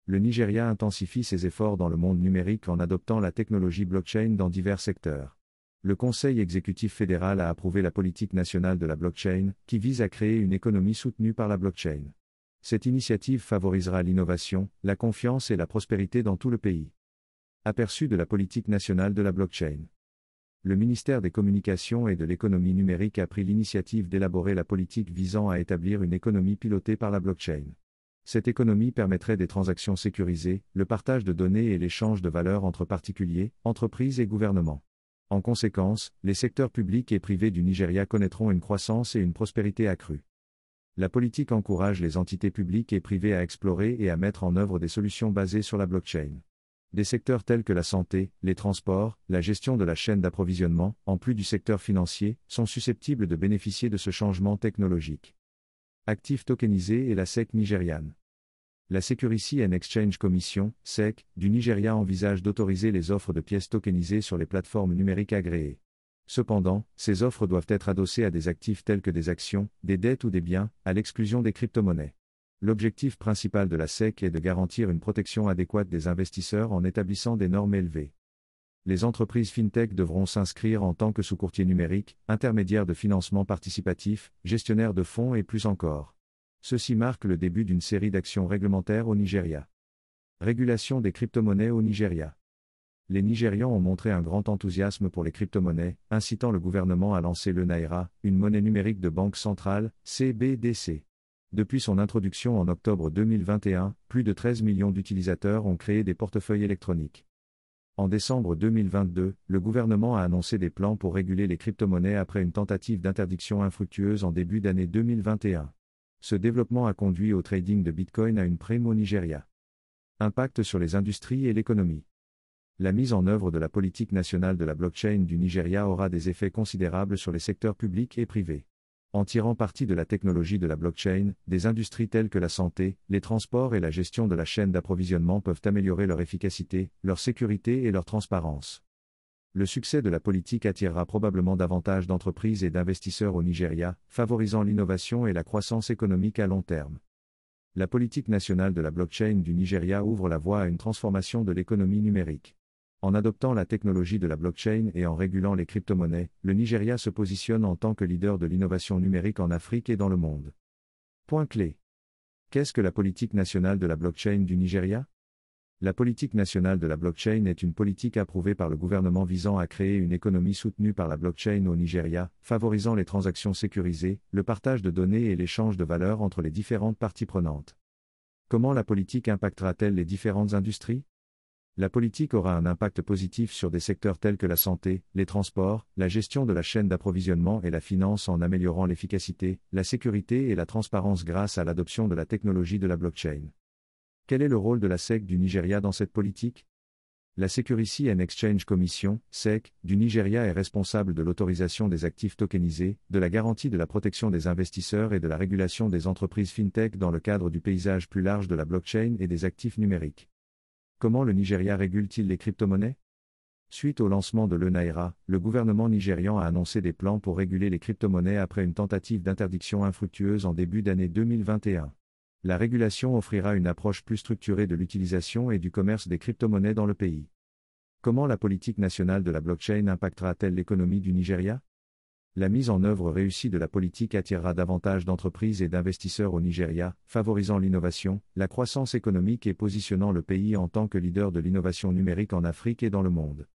Le Nigeria intensifie ses efforts dans le monde numérique en adoptant la technologie blockchain dans divers secteurs. Le Conseil exécutif fédéral a approuvé la politique nationale de la blockchain, qui vise à créer une économie soutenue par la blockchain. Cette initiative favorisera l'innovation, la confiance et la prospérité dans tout le pays. Aperçu de la politique nationale de la blockchain. Le ministère des Communications et de l'Économie numérique a pris l'initiative d'élaborer la politique visant à établir une économie pilotée par la blockchain. Cette économie permettrait des transactions sécurisées, le partage de données et l'échange de valeurs entre particuliers, entreprises et gouvernements. En conséquence, les secteurs publics et privés du Nigeria connaîtront une croissance et une prospérité accrues. La politique encourage les entités publiques et privées à explorer et à mettre en œuvre des solutions basées sur la blockchain. Des secteurs tels que la santé, les transports, la gestion de la chaîne d'approvisionnement, en plus du secteur financier, sont susceptibles de bénéficier de ce changement technologique. Actifs tokenisés et la SEC nigériane. La Securities and Exchange Commission, SEC, du Nigeria envisage d'autoriser les offres de pièces tokenisées sur les plateformes numériques agréées. Cependant, ces offres doivent être adossées à des actifs tels que des actions, des dettes ou des biens, à l'exclusion des crypto-monnaies. L'objectif principal de la SEC est de garantir une protection adéquate des investisseurs en établissant des normes élevées. Les entreprises fintech devront s'inscrire en tant que sous-courtiers numériques, intermédiaires de financement participatif, gestionnaires de fonds et plus encore. Ceci marque le début d'une série d'actions réglementaires au Nigeria. Régulation des crypto-monnaies au Nigeria. Les Nigérians ont montré un grand enthousiasme pour les crypto-monnaies, incitant le gouvernement à lancer le Naira, une monnaie numérique de banque centrale, CBDC. Depuis son introduction en octobre 2021, plus de 13 millions d'utilisateurs ont créé des portefeuilles électroniques. En décembre 2022, le gouvernement a annoncé des plans pour réguler les crypto-monnaies après une tentative d'interdiction infructueuse en début d'année 2021. Ce développement a conduit au trading de Bitcoin à une prime au Nigeria. Impact sur les industries et l'économie. La mise en œuvre de la politique nationale de la blockchain du Nigeria aura des effets considérables sur les secteurs publics et privés. En tirant parti de la technologie de la blockchain, des industries telles que la santé, les transports et la gestion de la chaîne d'approvisionnement peuvent améliorer leur efficacité, leur sécurité et leur transparence. Le succès de la politique attirera probablement davantage d'entreprises et d'investisseurs au Nigeria, favorisant l'innovation et la croissance économique à long terme. La politique nationale de la blockchain du Nigeria ouvre la voie à une transformation de l'économie numérique. En adoptant la technologie de la blockchain et en régulant les crypto-monnaies, le Nigeria se positionne en tant que leader de l'innovation numérique en Afrique et dans le monde. Point clé. Qu'est-ce que la politique nationale de la blockchain du Nigeria ? La politique nationale de la blockchain est une politique approuvée par le gouvernement visant à créer une économie soutenue par la blockchain au Nigeria, favorisant les transactions sécurisées, le partage de données et l'échange de valeurs entre les différentes parties prenantes. Comment la politique impactera-t-elle les différentes industries ? La politique aura un impact positif sur des secteurs tels que la santé, les transports, la gestion de la chaîne d'approvisionnement et la finance en améliorant l'efficacité, la sécurité et la transparence grâce à l'adoption de la technologie de la blockchain. Quel est le rôle de la SEC du Nigeria dans cette politique ? La Securities and Exchange Commission, SEC, du Nigeria est responsable de l'autorisation des actifs tokenisés, de la garantie de la protection des investisseurs et de la régulation des entreprises fintech dans le cadre du paysage plus large de la blockchain et des actifs numériques. Comment le Nigeria régule-t-il les crypto-monnaies ? Suite au lancement de l'E-Naira, le gouvernement nigérian a annoncé des plans pour réguler les crypto-monnaies après une tentative d'interdiction infructueuse en début d'année 2021. La régulation offrira une approche plus structurée de l'utilisation et du commerce des crypto-monnaies dans le pays. Comment la politique nationale de la blockchain impactera-t-elle l'économie du Nigeria ? La mise en œuvre réussie de la politique attirera davantage d'entreprises et d'investisseurs au Nigeria, favorisant l'innovation, la croissance économique et positionnant le pays en tant que leader de l'innovation numérique en Afrique et dans le monde.